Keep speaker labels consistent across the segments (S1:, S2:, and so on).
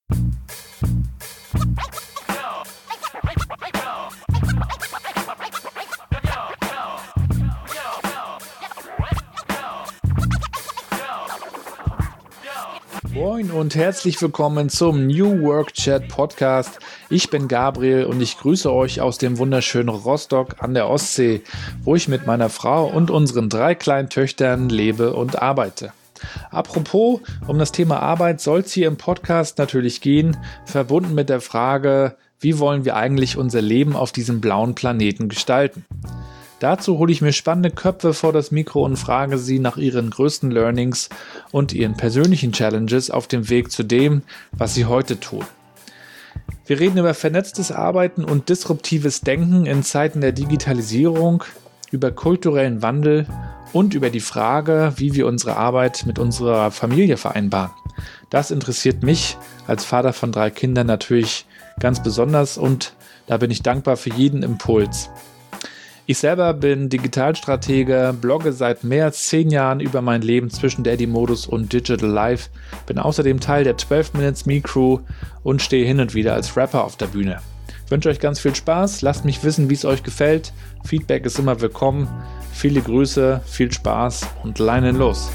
S1: Moin und herzlich willkommen zum New Work Chat Podcast. Ich bin Gabriel und ich grüße euch aus dem wunderschönen Rostock an der Ostsee, wo ich mit meiner Frau und unseren 3 kleinen Töchtern lebe und arbeite. Apropos, um das Thema Arbeit soll es hier im Podcast natürlich gehen, verbunden mit der Frage, wie wollen wir eigentlich unser Leben auf diesem blauen Planeten gestalten? Dazu hole ich mir spannende Köpfe vor das Mikro und frage sie nach ihren größten Learnings und ihren persönlichen Challenges auf dem Weg zu dem, was sie heute tun. Wir reden über vernetztes Arbeiten und disruptives Denken in Zeiten der Digitalisierung, über kulturellen Wandel und über die Frage, wie wir unsere Arbeit mit unserer Familie vereinbaren. Das interessiert mich als Vater von 3 Kindern natürlich ganz besonders und da bin ich dankbar für jeden Impuls. Ich selber bin Digitalstratege, blogge seit mehr als 10 Jahren über mein Leben zwischen Daddy-Modus und Digital Life, bin außerdem Teil der 12 Minutes Me Crew und stehe hin und wieder als Rapper auf der Bühne. Ich wünsche euch ganz viel Spaß, lasst mich wissen, wie es euch gefällt. Feedback ist immer willkommen. Viele Grüße, viel Spaß und leinen los.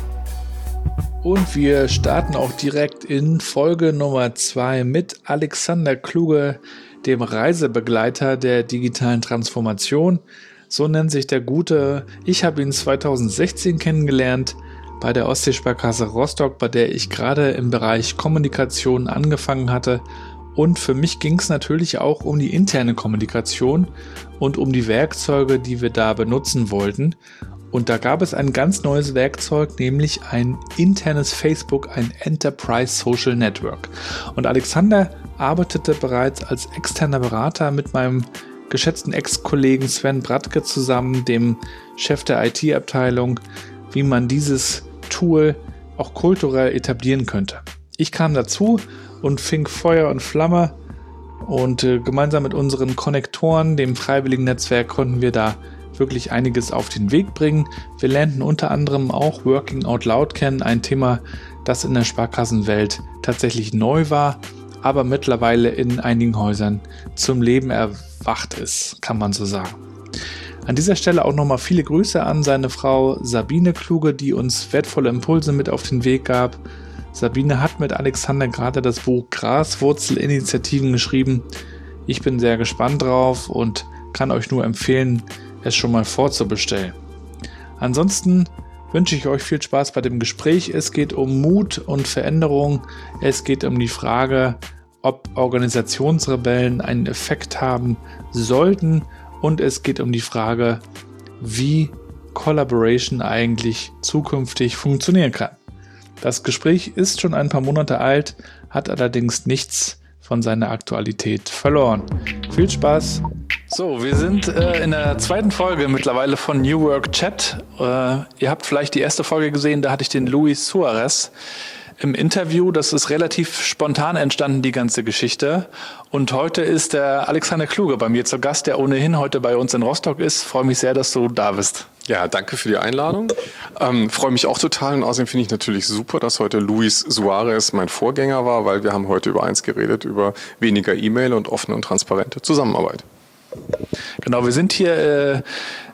S1: Und wir starten auch direkt in Folge Nummer 2 mit Alexander Kluge, dem Reisebegleiter der digitalen Transformation. So nennt sich der Gute. Ich habe ihn 2016 kennengelernt bei der Ostseesparkasse Rostock, bei der ich gerade im Bereich Kommunikation angefangen hatte. Und für mich ging es natürlich auch um die interne Kommunikation und um die Werkzeuge, die wir da benutzen wollten. Und da gab es ein ganz neues Werkzeug, nämlich ein internes Facebook, ein Enterprise Social Network. Und Alexander arbeitete bereits als externer Berater mit meinem geschätzten Ex-Kollegen Sven Bratke zusammen, dem Chef der IT-Abteilung, wie man dieses Tool auch kulturell etablieren könnte. Ich kam dazu und fing Feuer und Flamme und gemeinsam mit unseren Konnektoren, dem freiwilligen Netzwerk, konnten wir da wirklich einiges auf den Weg bringen. Wir lernten unter anderem auch Working Out Loud kennen, ein Thema, das in der Sparkassenwelt tatsächlich neu war, aber mittlerweile in einigen Häusern zum Leben erwacht ist, kann man so sagen. An dieser Stelle auch nochmal viele Grüße an seine Frau Sabine Kluge, die uns wertvolle Impulse mit auf den Weg gab. Sabine hat mit Alexander gerade das Buch Graswurzelinitiativen geschrieben. Ich bin sehr gespannt drauf und kann euch nur empfehlen, es schon mal vorzubestellen. Ansonsten wünsche ich euch viel Spaß bei dem Gespräch. Es geht um Mut und Veränderung. Es geht um die Frage, ob Organisationsrebellen einen Effekt haben sollten. Und es geht um die Frage, wie Collaboration eigentlich zukünftig funktionieren kann. Das Gespräch ist schon ein paar Monate alt, hat allerdings nichts von seiner Aktualität verloren. Viel Spaß! So, wir sind in der 2. Folge mittlerweile von New Work Chat. Ihr habt vielleicht die erste Folge gesehen, da hatte ich den Luis Suarez im Interview. Das ist relativ spontan entstanden, die ganze Geschichte. Und heute ist der Alexander Kluge bei mir zu Gast, der ohnehin heute bei uns in Rostock ist. Freue mich sehr, dass du da bist.
S2: Ja, danke für die Einladung. Freue mich auch total und außerdem finde ich natürlich super, dass heute Luis Suarez mein Vorgänger war, weil wir haben heute über eins geredet, über weniger E-Mail und offene und transparente Zusammenarbeit.
S1: Genau, wir sind hier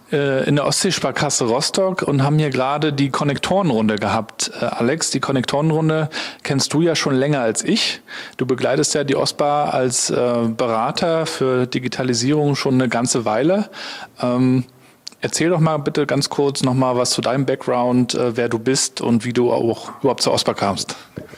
S1: in der Ostseesparkasse Rostock und haben hier gerade die Konnektorenrunde gehabt. Alex, die Konnektorenrunde kennst du ja schon länger als ich. Du begleitest ja die OSPA als Berater für Digitalisierung schon eine ganze Weile. Erzähl doch mal bitte ganz kurz nochmal was zu deinem Background, wer du bist und wie du auch überhaupt zur OSPA kamst.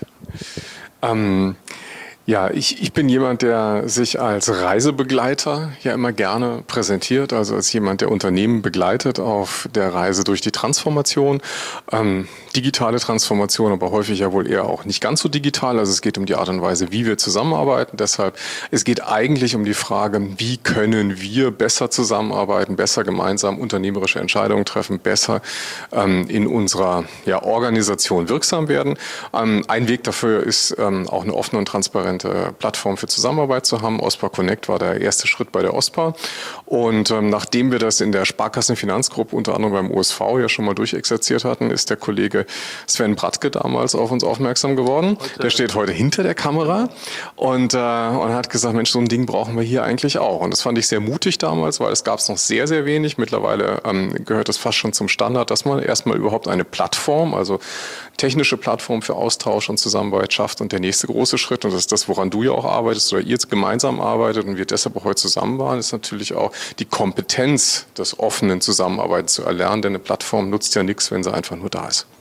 S2: Ja, ich bin jemand, der sich als Reisebegleiter ja immer gerne präsentiert, also als jemand, der Unternehmen begleitet auf der Reise durch die Transformation. Digitale Transformation, aber häufig ja wohl eher auch nicht ganz so digital. Also es geht um die Art und Weise, wie wir zusammenarbeiten. Deshalb, es geht eigentlich um die Frage, wie können wir besser zusammenarbeiten, besser gemeinsam unternehmerische Entscheidungen treffen, besser in unserer Organisation wirksam werden. Ein Weg dafür ist auch eine offene und transparente transparente Plattform für Zusammenarbeit zu haben. OSPA Connect war der erste Schritt bei der OSPA. Und nachdem wir das in der Sparkassenfinanzgruppe unter anderem beim USV ja schon mal durchexerziert hatten, ist der Kollege Sven Bratke damals auf uns aufmerksam geworden. Der steht heute hinter der Kamera und hat gesagt, Mensch, so ein Ding brauchen wir hier eigentlich auch. Und das fand ich sehr mutig damals, weil es gab es noch sehr, sehr wenig. Mittlerweile gehört es fast schon zum Standard, dass man erstmal überhaupt eine Plattform, also technische Plattform für Austausch und Zusammenarbeit schafft. Und der nächste große Schritt, und das ist das, woran du ja auch arbeitest oder ihr jetzt gemeinsam arbeitet und wir deshalb auch heute zusammen waren, ist natürlich auch die Kompetenz des offenen Zusammenarbeitens zu erlernen, denn eine Plattform nutzt ja nichts, wenn sie einfach nur da ist.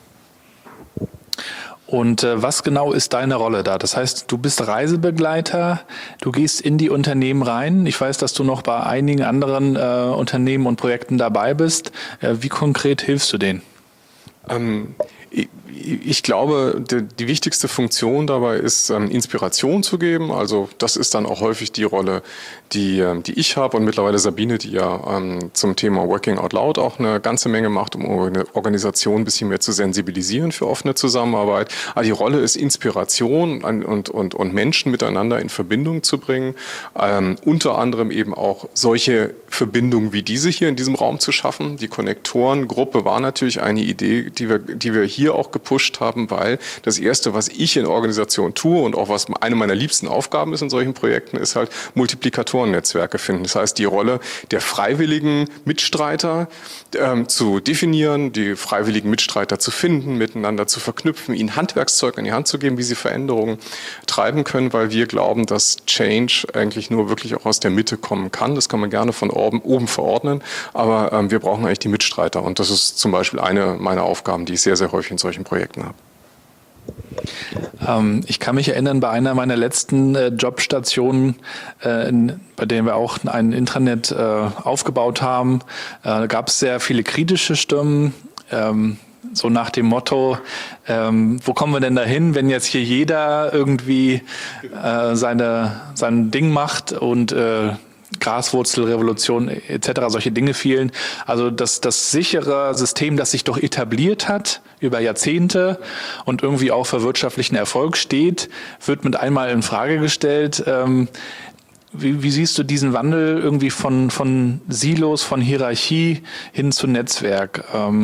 S1: Und was genau ist deine Rolle da? Das heißt, du bist Reisebegleiter, du gehst in die Unternehmen rein. Ich weiß, dass du noch bei einigen anderen Unternehmen und Projekten dabei bist. Wie konkret hilfst du denen?
S2: Ich glaube, die wichtigste Funktion dabei ist, Inspiration zu geben. Also das ist dann auch häufig die Rolle, die ich habe und mittlerweile Sabine, die ja zum Thema Working Out Loud auch eine ganze Menge macht, um eine Organisation ein bisschen mehr zu sensibilisieren für offene Zusammenarbeit. Aber die Rolle ist Inspiration und Menschen miteinander in Verbindung zu bringen. Unter anderem eben auch solche Verbindungen wie diese hier in diesem Raum zu schaffen. Die Konnektorengruppe war natürlich eine Idee, die wir hier auch gepusht haben, weil das Erste, was ich in Organisation tue und auch was eine meiner liebsten Aufgaben ist in solchen Projekten, ist halt Multiplikatoren-Netzwerke finden. Das heißt, die Rolle der freiwilligen Mitstreiter zu definieren, die freiwilligen Mitstreiter zu finden, miteinander zu verknüpfen, ihnen Handwerkszeug in die Hand zu geben, wie sie Veränderungen treiben können, weil wir glauben, dass Change eigentlich nur wirklich auch aus der Mitte kommen kann. Das kann man gerne von oben verordnen, aber wir brauchen eigentlich die Mitstreiter und das ist zum Beispiel eine meiner Aufgaben, die ich sehr, sehr häufig in solchen Projekten habe.
S1: Ich kann mich erinnern, bei einer meiner letzten Jobstationen, bei denen wir auch ein Intranet aufgebaut haben, gab es sehr viele kritische Stimmen, so nach dem Motto, wo kommen wir denn dahin, wenn jetzt hier jeder irgendwie sein Ding macht und Graswurzelrevolution etc., solche Dinge fielen. Also das sichere System, das sich doch etabliert hat über Jahrzehnte und irgendwie auch für wirtschaftlichen Erfolg steht, wird mit einmal in Frage gestellt. Wie siehst du diesen Wandel irgendwie von Silos, von Hierarchie hin zu Netzwerk?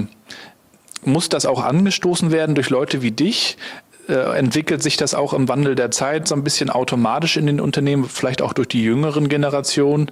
S1: Muss das auch angestoßen werden durch Leute wie dich? Entwickelt sich das auch im Wandel der Zeit so ein bisschen automatisch in den Unternehmen, vielleicht auch durch die jüngeren Generationen?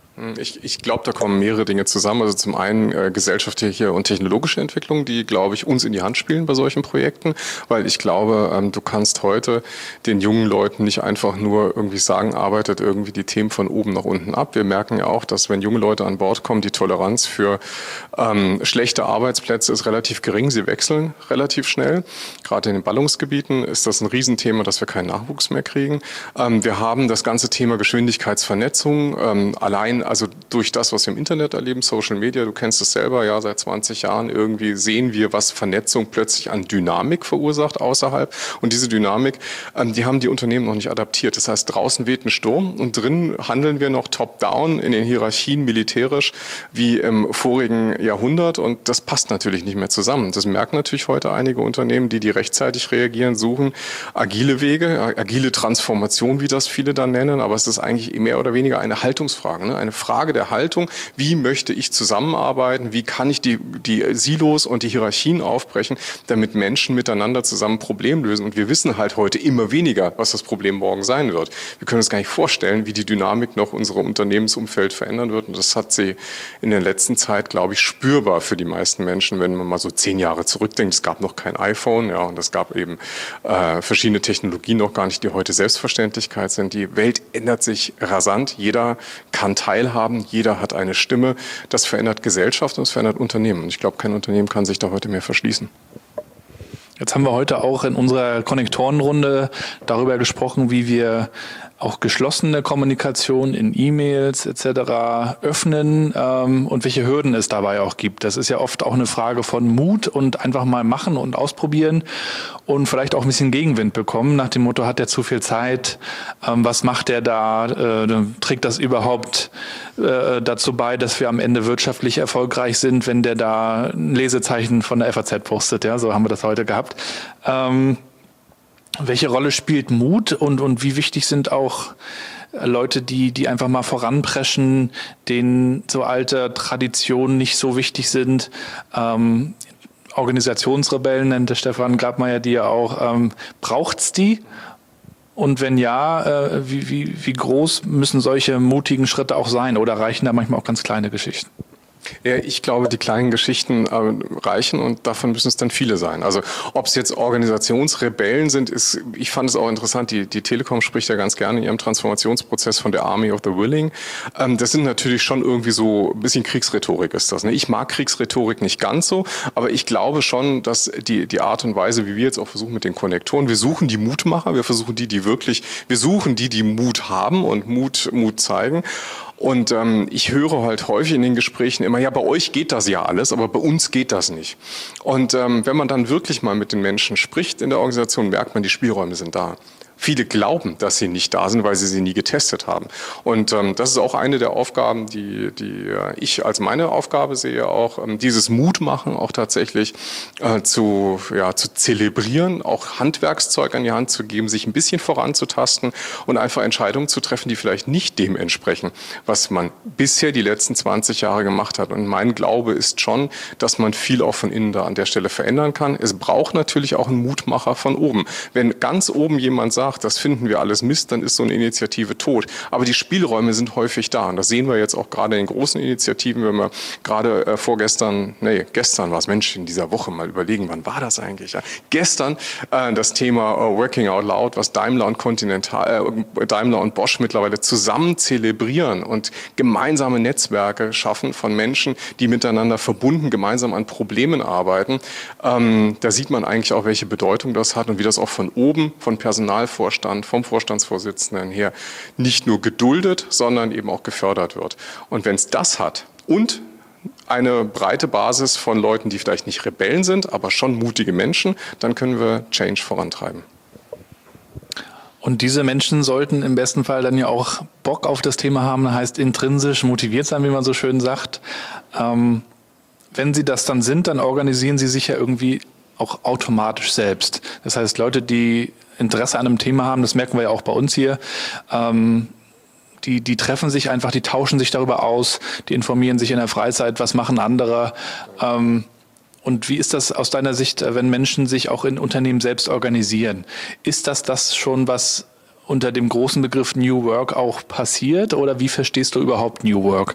S2: Ich glaube, da kommen mehrere Dinge zusammen. Also zum einen gesellschaftliche und technologische Entwicklung, die, glaube ich, uns in die Hand spielen bei solchen Projekten, weil ich glaube, du kannst heute den jungen Leuten nicht einfach nur irgendwie sagen, arbeitet irgendwie die Themen von oben nach unten ab. Wir merken ja auch, dass wenn junge Leute an Bord kommen, die Toleranz für schlechte Arbeitsplätze ist relativ gering. Sie wechseln relativ schnell. Gerade in den Ballungsgebieten ist das ein Riesenthema, dass wir keinen Nachwuchs mehr kriegen. Wir haben das ganze Thema Geschwindigkeitsvernetzung allein, also durch das, was wir im Internet erleben, Social Media, du kennst es selber, ja, seit 20 Jahren irgendwie sehen wir, was Vernetzung plötzlich an Dynamik verursacht außerhalb. Und diese Dynamik, die haben die Unternehmen noch nicht adaptiert. Das heißt, draußen weht ein Sturm und drin handeln wir noch top-down in den Hierarchien militärisch wie im vorigen Jahrhundert und das passt natürlich nicht mehr zusammen. Das merken natürlich heute einige Unternehmen, die rechtzeitig reagieren, suchen agile Wege, agile Transformation, wie das viele dann nennen, aber es ist eigentlich mehr oder weniger eine Haltungsfrage, ne? Eine Frage der Haltung, wie möchte ich zusammenarbeiten, wie kann ich die Silos und die Hierarchien aufbrechen, damit Menschen miteinander zusammen ein Problem lösen. Und wir wissen halt heute immer weniger, was das Problem morgen sein wird. Wir können uns gar nicht vorstellen, wie die Dynamik noch unser Unternehmensumfeld verändern wird. Und das hat sie in der letzten Zeit, glaube ich, spürbar für die meisten Menschen, wenn man mal so 10 Jahre zurückdenkt. Es gab noch kein iPhone, ja, und es gab eben verschiedene Technologien noch gar nicht, die heute Selbstverständlichkeit sind. Die Welt ändert sich rasant. Jeder kann teilhaben, jeder hat eine Stimme. Das verändert Gesellschaft und es verändert Unternehmen. Und ich glaube, kein Unternehmen kann sich da heute mehr verschließen.
S1: Jetzt haben wir heute auch in unserer Konnektorenrunde darüber gesprochen, wie wir auch geschlossene Kommunikation in E-Mails etc. öffnen und welche Hürden es dabei auch gibt. Das ist ja oft auch eine Frage von Mut und einfach mal machen und ausprobieren und vielleicht auch ein bisschen Gegenwind bekommen. Nach dem Motto, hat der zu viel Zeit? Was macht der da? Trägt das überhaupt dazu bei, dass wir am Ende wirtschaftlich erfolgreich sind, wenn der da ein Lesezeichen von der FAZ postet? Ja, so haben wir das heute gehabt. Welche Rolle spielt Mut und wie wichtig sind auch Leute, die einfach mal voranpreschen, denen so alte Traditionen nicht so wichtig sind? Organisationsrebellen nennt der Stefan Grabmeier die ja auch. Braucht's die? Und wenn ja, wie groß müssen solche mutigen Schritte auch sein? Oder reichen da manchmal auch ganz kleine Geschichten?
S2: Ja, ich glaube, die kleinen Geschichten reichen und davon müssen es dann viele sein. Also ob es jetzt Organisationsrebellen sind, ich fand es auch interessant, die Telekom spricht ja ganz gerne in ihrem Transformationsprozess von der Army of the Willing. Das sind natürlich schon irgendwie so ein bisschen Kriegsrhetorik ist das. Ne? Ich mag Kriegsrhetorik nicht ganz so, aber ich glaube schon, dass die Art und Weise, wie wir jetzt auch versuchen mit den Konnektoren, wir suchen die Mutmacher, wir versuchen wir suchen die Mut haben und Mut zeigen. Und ich höre halt häufig in den Gesprächen immer, ja, bei euch geht das ja alles, aber bei uns geht das nicht. Und wenn man dann wirklich mal mit den Menschen spricht in der Organisation, merkt man, die Spielräume sind da. Viele glauben, dass sie nicht da sind, weil sie nie getestet haben. Und das ist auch eine der Aufgaben, die ich als meine Aufgabe sehe, auch dieses Mutmachen auch tatsächlich zu zelebrieren, auch Handwerkszeug an die Hand zu geben, sich ein bisschen voranzutasten und einfach Entscheidungen zu treffen, die vielleicht nicht dem entsprechen, was man bisher die letzten 20 Jahre gemacht hat. Und mein Glaube ist schon, dass man viel auch von innen da an der Stelle verändern kann. Es braucht natürlich auch einen Mutmacher von oben. Wenn ganz oben jemand sagt, das finden wir alles Mist, dann ist so eine Initiative tot. Aber die Spielräume sind häufig da. Und das sehen wir jetzt auch gerade in den großen Initiativen, wenn wir gerade gestern war es, Mensch, in dieser Woche mal überlegen, wann war das eigentlich? Ja, gestern das Thema Working Out Loud, was Daimler und Bosch mittlerweile zusammen zelebrieren und gemeinsame Netzwerke schaffen von Menschen, die miteinander verbunden gemeinsam an Problemen arbeiten. Da sieht man eigentlich auch, welche Bedeutung das hat und wie das auch von oben, von Personalvorstand, vom Vorstandsvorsitzenden her nicht nur geduldet, sondern eben auch gefördert wird. Und wenn es das hat und eine breite Basis von Leuten, die vielleicht nicht Rebellen sind, aber schon mutige Menschen, dann können wir Change vorantreiben.
S1: Und diese Menschen sollten im besten Fall dann ja auch Bock auf das Thema haben, heißt intrinsisch motiviert sein, wie man so schön sagt. Wenn sie das dann sind, dann organisieren sie sich ja irgendwie auch automatisch selbst. Das heißt, Leute, die Interesse an einem Thema haben, das merken wir ja auch bei uns hier, die treffen sich einfach, die tauschen sich darüber aus, die informieren sich in der Freizeit, was machen andere. Und wie ist das aus deiner Sicht, wenn Menschen sich auch in Unternehmen selbst organisieren? Ist das schon, was unter dem großen Begriff New Work auch passiert? Oder wie verstehst du überhaupt New Work?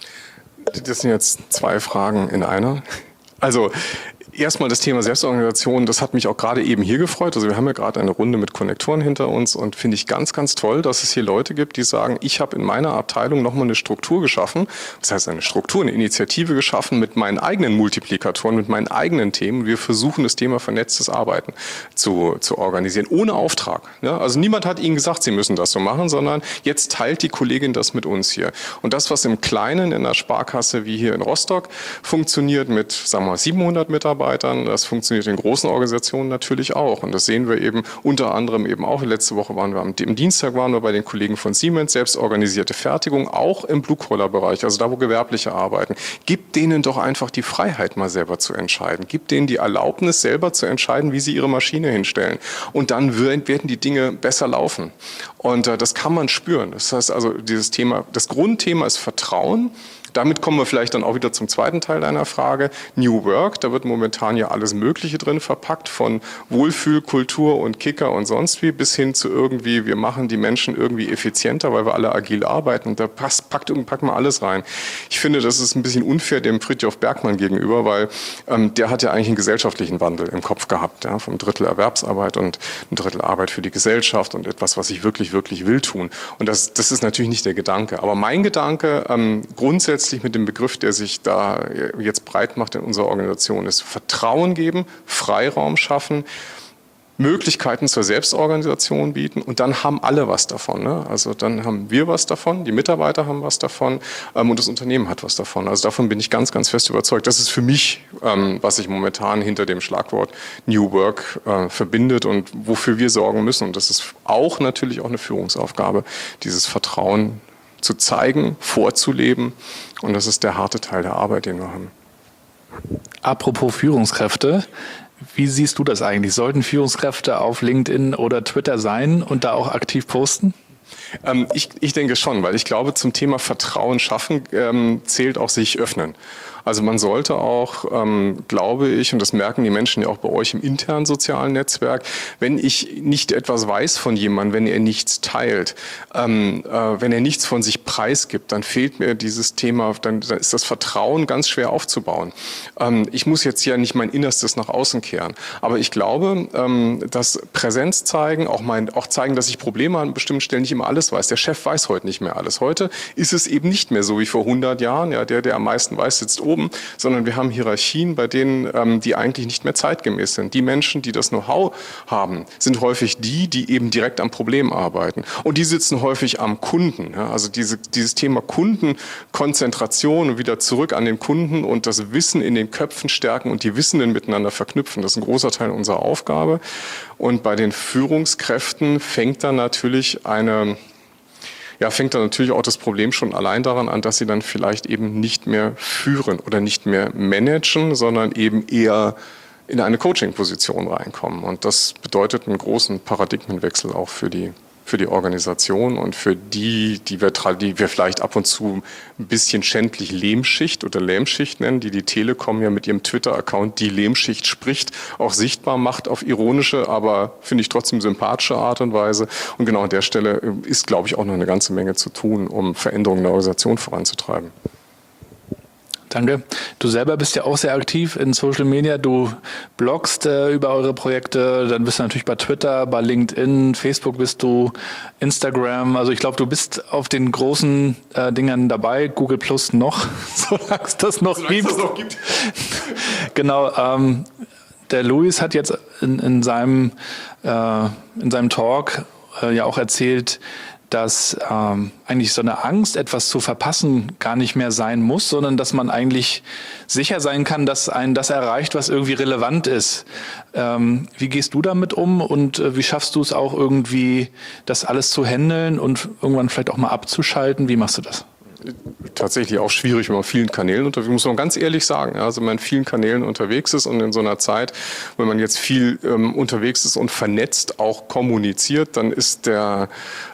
S2: Das sind jetzt zwei Fragen in einer. Also erstmal das Thema Selbstorganisation, das hat mich auch gerade eben hier gefreut. Also wir haben ja gerade eine Runde mit Konnektoren hinter uns und finde ich ganz, ganz toll, dass es hier Leute gibt, die sagen, ich habe in meiner Abteilung nochmal eine Struktur geschaffen. Das heißt eine Struktur, eine Initiative geschaffen mit meinen eigenen Multiplikatoren, mit meinen eigenen Themen. Wir versuchen das Thema vernetztes Arbeiten zu organisieren, ohne Auftrag. Ja, also niemand hat ihnen gesagt, sie müssen das so machen, sondern jetzt teilt die Kollegin das mit uns hier. Und das, was im Kleinen in einer Sparkasse wie hier in Rostock funktioniert mit, sagen wir mal, 700 Mitarbeitern, das funktioniert in großen Organisationen natürlich auch. Und das sehen wir eben unter anderem eben auch. Letzte Woche waren wir am Dienstag waren wir bei den Kollegen von Siemens, selbstorganisierte Fertigung, auch im Blue-Collar-Bereich, also da, wo Gewerbliche arbeiten. Gibt denen doch einfach die Freiheit, mal selber zu entscheiden. Gibt denen die Erlaubnis, selber zu entscheiden, wie sie ihre Maschine hinstellen. Und dann werden die Dinge besser laufen. Und das kann man spüren. Das heißt also, dieses Thema, das Grundthema ist Vertrauen. Damit kommen wir vielleicht dann auch wieder zum zweiten Teil deiner Frage. New Work, da wird momentan ja alles Mögliche drin verpackt, von Wohlfühlkultur und Kicker und sonst wie, bis hin zu irgendwie, wir machen die Menschen irgendwie effizienter, weil wir alle agil arbeiten. Und da packt man alles rein. Ich finde, das ist ein bisschen unfair dem Fridtjof Bergmann gegenüber, weil der hat ja eigentlich einen gesellschaftlichen Wandel im Kopf gehabt, ja, vom Drittel Erwerbsarbeit und ein Drittel Arbeit für die Gesellschaft und etwas, was ich wirklich, wirklich will tun. Und das ist natürlich nicht der Gedanke. Aber mein Gedanke, grundsätzlich mit dem Begriff, der sich da jetzt breit macht in unserer Organisation, ist Vertrauen geben, Freiraum schaffen, Möglichkeiten zur Selbstorganisation bieten und dann haben alle was davon. Ne? Also dann haben wir was davon, die Mitarbeiter haben was davon und das Unternehmen hat was davon. Also davon bin ich ganz, ganz fest überzeugt. Das ist für mich, was sich momentan hinter dem Schlagwort New Work verbindet und wofür wir sorgen müssen. Und das ist auch natürlich auch eine Führungsaufgabe, dieses Vertrauen zu zeigen, vorzuleben. Und das ist der harte Teil der Arbeit, den wir haben.
S1: Apropos Führungskräfte, Wie siehst du das eigentlich? Sollten Führungskräfte auf LinkedIn oder Twitter sein und da auch aktiv posten?
S2: Ich denke schon, weil ich glaube, zum Thema Vertrauen schaffen zählt auch sich öffnen. Also man sollte auch, glaube ich, und das merken die Menschen ja auch bei euch im internen sozialen Netzwerk, wenn ich nicht etwas weiß von jemandem, wenn er nichts teilt, wenn er nichts von sich preisgibt, dann fehlt mir dieses Thema, dann ist das Vertrauen ganz schwer aufzubauen. Ich muss jetzt ja nicht mein Innerstes nach außen kehren, aber ich glaube, dass Präsenz zeigen, auch zeigen, dass ich Probleme an bestimmten Stellen nicht immer alles weiß. Der Chef weiß heute nicht mehr alles. Heute ist es eben nicht mehr so wie vor 100 Jahren, ja, der am meisten weiß, sitzt oben, sondern wir haben Hierarchien, bei denen, die eigentlich nicht mehr zeitgemäß sind. Die Menschen, die das Know-how haben, sind häufig die eben direkt am Problem arbeiten. Und die sitzen häufig am Kunden. Ja? Also dieses Thema Kundenkonzentration und wieder zurück an den Kunden und das Wissen in den Köpfen stärken und die Wissenden miteinander verknüpfen, das ist ein großer Teil unserer Aufgabe. Und bei den Führungskräften fängt dann natürlich auch das Problem schon allein daran an, dass sie dann vielleicht eben nicht mehr führen oder nicht mehr managen, sondern eben eher in eine Coaching-Position reinkommen. Und das bedeutet einen großen Paradigmenwechsel auch für die Organisation und für die wir vielleicht ab und zu ein bisschen schändlich Lehmschicht oder Lähmschicht nennen, die Telekom ja mit ihrem Twitter-Account die Lehmschicht spricht, auch sichtbar macht auf ironische, aber finde ich trotzdem sympathische Art und Weise. Und genau an der Stelle ist, glaube ich, auch noch eine ganze Menge zu tun, um Veränderungen in der Organisation voranzutreiben.
S1: Danke. Du selber bist ja auch sehr aktiv in Social Media. Du bloggst über eure Projekte, dann bist du natürlich bei Twitter, bei LinkedIn, Facebook bist du, Instagram. Also ich glaube, du bist auf den großen Dingern dabei, Google Plus noch, solange es das noch gibt. Genau. Der Luis hat jetzt in seinem Talk ja auch erzählt, dass eigentlich so eine Angst, etwas zu verpassen, gar nicht mehr sein muss, sondern dass man eigentlich sicher sein kann, dass einen das erreicht, was irgendwie relevant ist. Wie gehst du damit um und wie schaffst du es auch irgendwie, das alles zu handeln und irgendwann vielleicht auch mal abzuschalten? Wie machst du das?
S2: Tatsächlich auch schwierig, wenn man auf vielen Kanälen unterwegs ist, muss man ganz ehrlich sagen. Also wenn man in vielen Kanälen unterwegs ist und in so einer Zeit, wenn man jetzt viel unterwegs ist und vernetzt auch kommuniziert, dann ist der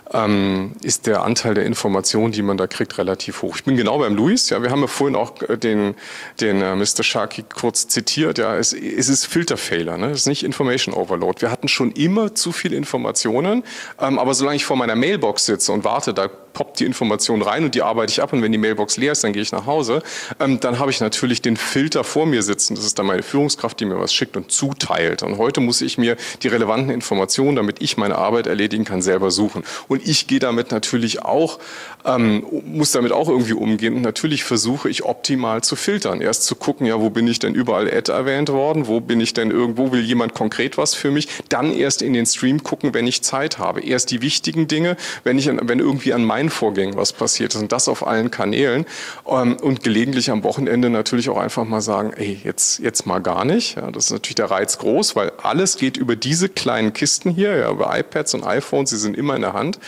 S2: Anteil der Informationen, die man da kriegt, relativ hoch. Ich bin genau beim Luis. Ja, wir haben ja vorhin auch den Mr. Sharkey kurz zitiert. Ja, es ist Filterfehler, ne? Es ist nicht Information Overload. Wir hatten schon immer zu viele Informationen, aber solange ich vor meiner Mailbox sitze und warte, da poppt die Information rein und die arbeite ich ab und wenn die Mailbox leer ist, dann gehe ich nach Hause. Dann habe ich natürlich den Filter vor mir sitzen. Das ist dann meine Führungskraft, die mir was schickt und zuteilt. Und heute muss ich mir die relevanten Informationen, damit ich meine Arbeit erledigen kann, selber suchen. Und ich gehe damit natürlich auch, muss damit auch irgendwie umgehen. Und natürlich versuche ich optimal zu filtern. Erst zu gucken, ja, wo bin ich denn überall Ad erwähnt worden? Wo bin ich denn irgendwo, will jemand konkret was für mich? Dann erst in den Stream gucken, wenn ich Zeit habe. Erst die wichtigen Dinge, wenn irgendwie an meinen Vorgängen was passiert ist. Und das auf allen Kanälen. Und gelegentlich am Wochenende natürlich auch einfach mal sagen, ey, jetzt mal gar nicht. Ja, das ist natürlich der Reiz groß, weil alles geht über diese kleinen Kisten hier, ja, über iPads und iPhones, sie sind immer in der Hand.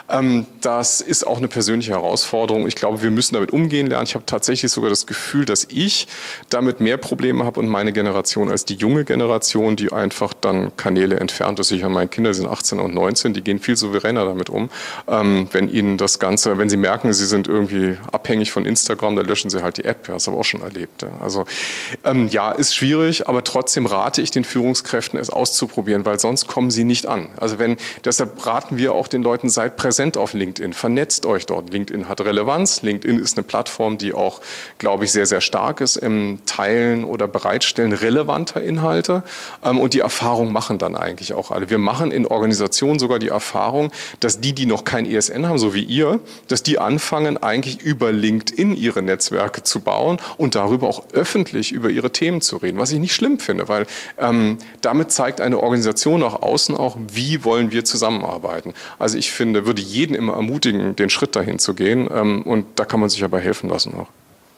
S2: Das ist auch eine persönliche Herausforderung. Ich glaube, wir müssen damit umgehen lernen. Ich habe tatsächlich sogar das Gefühl, dass ich damit mehr Probleme habe und meine Generation als die junge Generation, die einfach dann Kanäle entfernt. Das sicher, meine Kinder sind 18 und 19, die gehen viel souveräner damit um. Wenn ihnen das Ganze, wenn sie merken, sie sind irgendwie abhängig von Instagram, dann löschen sie halt die App. Ja, das habe ich auch schon erlebt. Also ja, ist schwierig, aber trotzdem rate ich den Führungskräften, es auszuprobieren, weil sonst kommen sie nicht an. Also deshalb raten wir auch den Leuten, seid präsent auf LinkedIn, vernetzt euch dort. LinkedIn hat Relevanz. LinkedIn ist eine Plattform, die auch, glaube ich, sehr, sehr stark ist im Teilen oder Bereitstellen relevanter Inhalte. Und die Erfahrung machen dann eigentlich auch alle. Wir machen in Organisationen sogar die Erfahrung, dass die noch kein ESN haben, so wie ihr, dass die anfangen, eigentlich über LinkedIn ihre Netzwerke zu bauen und darüber auch öffentlich über ihre Themen zu reden, was ich nicht schlimm finde, weil damit zeigt eine Organisation nach außen auch, wie wollen wir zusammenarbeiten. Also ich finde, würde jeden immer ermutigen, den Schritt dahin zu gehen. Und da kann man sich aber helfen lassen auch.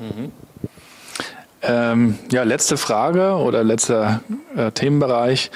S1: Ja, letzte Frage oder letzter Themenbereich.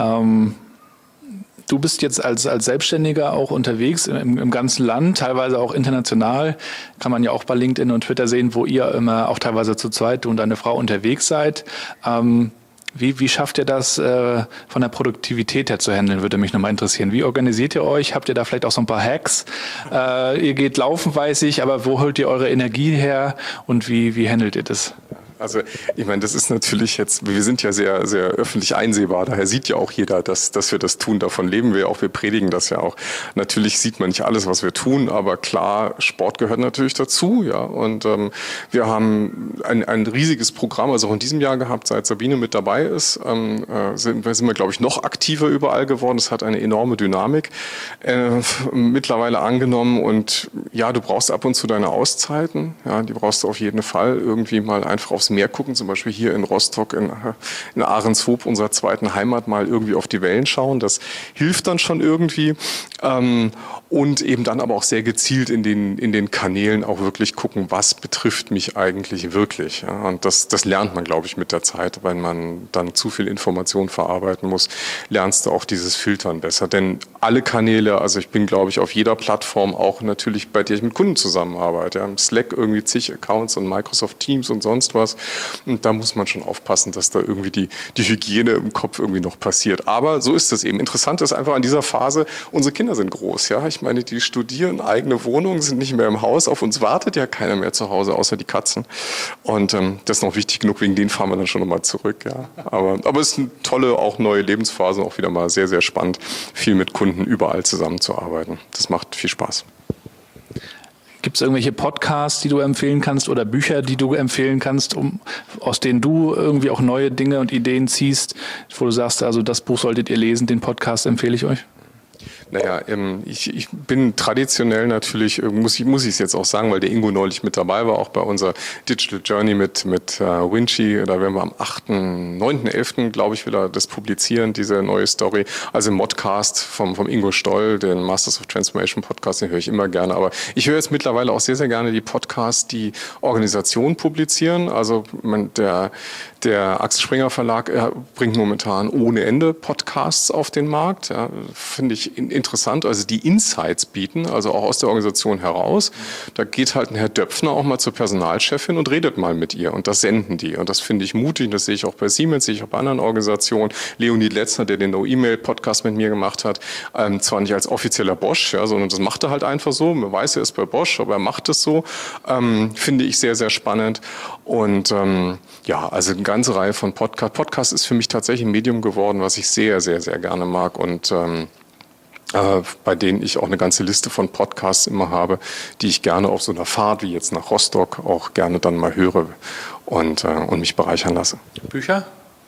S1: Du bist jetzt als Selbstständiger auch unterwegs im ganzen Land, teilweise auch international. Kann man ja auch bei LinkedIn und Twitter sehen, wo ihr immer auch teilweise zu zweit, du und deine Frau unterwegs seid. Wie schafft ihr das von der Produktivität her zu handeln, würde mich nochmal interessieren. Wie organisiert ihr euch? Habt ihr da vielleicht auch so ein paar Hacks? Ihr geht laufen, weiß ich, aber wo holt ihr eure Energie her und wie handelt ihr das?
S2: Also ich meine, das ist natürlich jetzt, wir sind ja sehr, sehr öffentlich einsehbar, daher sieht ja auch jeder, dass wir das tun, davon leben wir auch, wir predigen das ja auch. Natürlich sieht man nicht alles, was wir tun, aber klar, Sport gehört natürlich dazu, ja, und wir haben ein riesiges Programm, also auch in diesem Jahr gehabt, seit Sabine mit dabei ist, sind wir, glaube ich, noch aktiver überall geworden, es hat eine enorme Dynamik mittlerweile angenommen und ja, du brauchst ab und zu deine Auszeiten, ja, die brauchst du auf jeden Fall, irgendwie mal einfach aufs Meer gucken, zum Beispiel hier in Rostock, in Ahrenshoop, unserer zweiten Heimat, mal irgendwie auf die Wellen schauen. Das hilft dann schon irgendwie. Und eben dann aber auch sehr gezielt in den Kanälen auch wirklich gucken, was betrifft mich eigentlich wirklich. Ja, und das lernt man, glaube ich, mit der Zeit. Wenn man dann zu viel Information verarbeiten muss, lernst du auch dieses Filtern besser. Denn alle Kanäle, also ich bin, glaube ich, auf jeder Plattform auch natürlich, bei der ich mit Kunden zusammenarbeite. Ja, im Slack irgendwie zig Accounts und Microsoft Teams und sonst was. Und da muss man schon aufpassen, dass da irgendwie die Hygiene im Kopf irgendwie noch passiert. Aber so ist es eben. Interessant ist einfach an dieser Phase, unsere Kinder sind groß. Ja, ich meine, die studieren, eigene Wohnungen, sind nicht mehr im Haus. Auf uns wartet ja keiner mehr zu Hause, außer die Katzen. Und das ist noch wichtig genug, wegen denen fahren wir dann schon nochmal zurück. Ja. Aber es ist eine tolle, auch neue Lebensphase, auch wieder mal sehr, sehr spannend, viel mit Kunden überall zusammenzuarbeiten. Das macht viel Spaß.
S1: Gibt es irgendwelche Podcasts, die du empfehlen kannst oder Bücher, die du empfehlen kannst, aus denen du irgendwie auch neue Dinge und Ideen ziehst, wo du sagst, also das Buch solltet ihr lesen, den Podcast empfehle ich euch?
S2: Naja, ich bin traditionell natürlich, muss ich es jetzt auch sagen, weil der Ingo neulich mit dabei war, auch bei unserer Digital Journey mit Vinci. Da werden wir am 8., 9., 11., glaube ich, wieder das publizieren, diese neue Story. Also im Modcast vom Ingo Stoll, den Masters of Transformation Podcast, den höre ich immer gerne. Aber ich höre jetzt mittlerweile auch sehr, sehr gerne die Podcasts, die Organisationen publizieren. Also der Axel Springer Verlag bringt momentan ohne Ende Podcasts auf den Markt. Ja, finde ich interessant, also die Insights bieten, also auch aus der Organisation heraus. Da geht halt ein Herr Döpfner auch mal zur Personalchefin und redet mal mit ihr und das senden die. Und das finde ich mutig, das sehe ich auch bei Siemens, sehe ich auch bei anderen Organisationen. Leonid Letzner, der den No-E-Mail-Podcast mit mir gemacht hat, zwar nicht als offizieller Bosch, ja, sondern das macht er halt einfach so. Man weiß, er ist bei Bosch, aber er macht es so. Finde ich sehr, sehr spannend. Und ja, also eine ganze Reihe von Podcasts. Podcast ist für mich tatsächlich ein Medium geworden, was ich sehr, sehr, sehr gerne mag und bei denen ich auch eine ganze Liste von Podcasts immer habe, die ich gerne auf so einer Fahrt wie jetzt nach Rostock auch gerne dann mal höre und mich bereichern lasse.
S1: Bücher?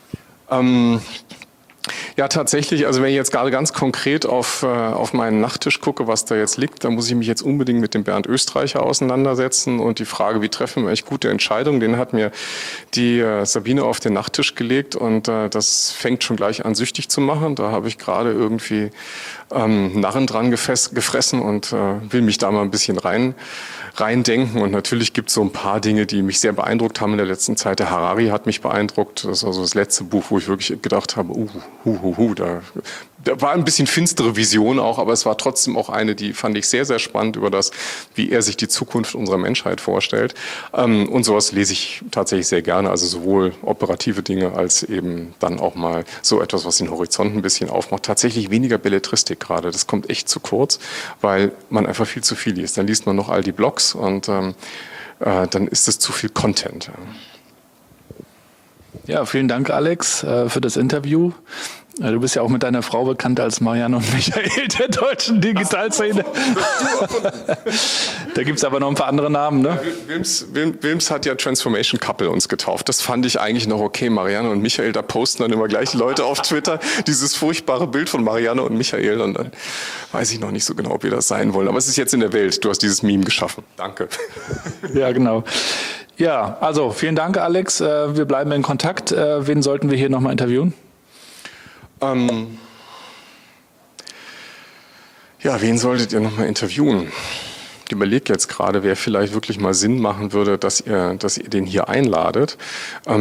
S2: Ja, tatsächlich, also wenn ich jetzt gerade ganz konkret auf meinen Nachttisch gucke, was da jetzt liegt, dann muss ich mich jetzt unbedingt mit dem Bernd Österreicher auseinandersetzen und die Frage, wie treffen wir eigentlich gute Entscheidungen, den hat mir die Sabine auf den Nachttisch gelegt und das fängt schon gleich an süchtig zu machen. Da habe ich gerade irgendwie Narren dran gefressen und will mich da mal ein bisschen reindenken. Und natürlich gibt es so ein paar Dinge, die mich sehr beeindruckt haben in der letzten Zeit. Der Harari hat mich beeindruckt. Das ist also das letzte Buch, wo ich wirklich gedacht habe, da war ein bisschen finstere Vision auch, aber es war trotzdem auch eine, die fand ich sehr, sehr spannend über das, wie er sich die Zukunft unserer Menschheit vorstellt. Und sowas lese ich tatsächlich sehr gerne, also sowohl operative Dinge als eben dann auch mal so etwas, was den Horizont ein bisschen aufmacht. Tatsächlich weniger Belletristik gerade, das kommt echt zu kurz, weil man einfach viel zu viel liest. Dann liest man noch all die Blogs und dann ist es zu viel Content.
S1: Ja, vielen Dank, Alex, für das Interview. Du bist ja auch mit deiner Frau bekannt als Marianne und Michael der deutschen Digitalszene. Da gibt es aber noch ein paar andere Namen, ne?
S2: Wilms hat ja Transformation Couple uns getauft. Das fand ich eigentlich noch okay. Marianne und Michael, da posten dann immer gleich Leute auf Twitter dieses furchtbare Bild von Marianne und Michael. Und dann weiß ich noch nicht so genau, ob wir das sein wollen. Aber es ist jetzt in der Welt. Du hast dieses Meme geschaffen. Danke.
S1: Ja, genau. Ja, also vielen Dank, Alex. Wir bleiben in Kontakt. Wen sollten wir hier nochmal interviewen?
S2: Ja, wen solltet ihr nochmal interviewen? Ich überlege jetzt gerade, wer vielleicht wirklich mal Sinn machen würde, dass ihr den hier einladet.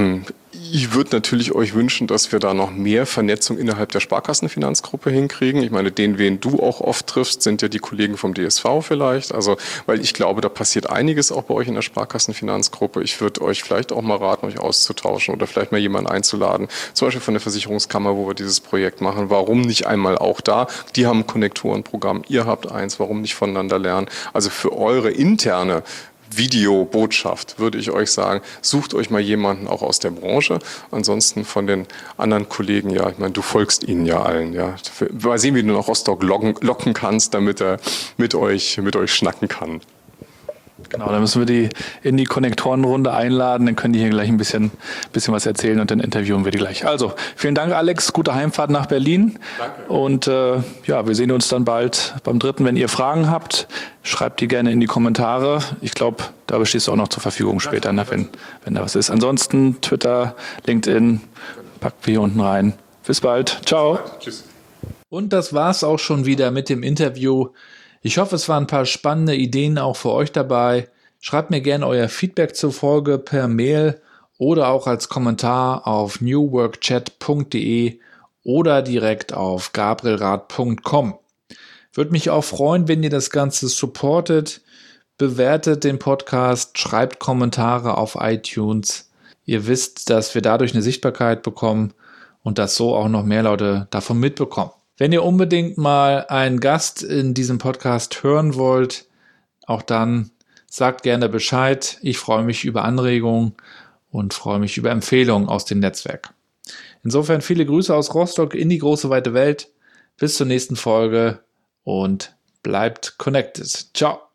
S2: Ich würde natürlich euch wünschen, dass wir da noch mehr Vernetzung innerhalb der Sparkassenfinanzgruppe hinkriegen. Ich meine, wen du auch oft triffst, sind ja die Kollegen vom DSV vielleicht. Also, weil ich glaube, da passiert einiges auch bei euch in der Sparkassenfinanzgruppe. Ich würde euch vielleicht auch mal raten, euch auszutauschen oder vielleicht mal jemanden einzuladen. Zum Beispiel von der Versicherungskammer, wo wir dieses Projekt machen. Warum nicht einmal auch da? Die haben ein Konnektorenprogramm, ihr habt eins. Warum nicht voneinander lernen? Also für eure interne Videobotschaft würde ich euch sagen, sucht euch mal jemanden auch aus der Branche. Ansonsten von den anderen Kollegen, ja, ich meine, du folgst ihnen ja allen, ja. Mal sehen, wie du nach Rostock locken kannst, damit er mit euch schnacken kann.
S1: Genau, dann müssen wir die in die Konnektorenrunde einladen, dann können die hier gleich ein bisschen was erzählen und dann interviewen wir die gleich. Also, vielen Dank, Alex, gute Heimfahrt nach Berlin. Danke. Und wir sehen uns dann bald beim 3. Wenn ihr Fragen habt, schreibt die gerne in die Kommentare. Ich glaube, da stehst du auch noch zur Verfügung später, wenn da was ist. Ansonsten Twitter, LinkedIn, packen wir hier unten rein. Bis bald. Ciao. Tschüss. Und das war's auch schon wieder mit dem Interview. Ich hoffe, es waren ein paar spannende Ideen auch für euch dabei. Schreibt mir gerne euer Feedback zur Folge per Mail oder auch als Kommentar auf newworkchat.de oder direkt auf gabrielrath.com. Würde mich auch freuen, wenn ihr das Ganze supportet. Bewertet den Podcast, schreibt Kommentare auf iTunes. Ihr wisst, dass wir dadurch eine Sichtbarkeit bekommen und dass so auch noch mehr Leute davon mitbekommen. Wenn ihr unbedingt mal einen Gast in diesem Podcast hören wollt, auch dann sagt gerne Bescheid. Ich freue mich über Anregungen und freue mich über Empfehlungen aus dem Netzwerk. Insofern viele Grüße aus Rostock in die große weite Welt. Bis zur nächsten Folge und bleibt connected. Ciao.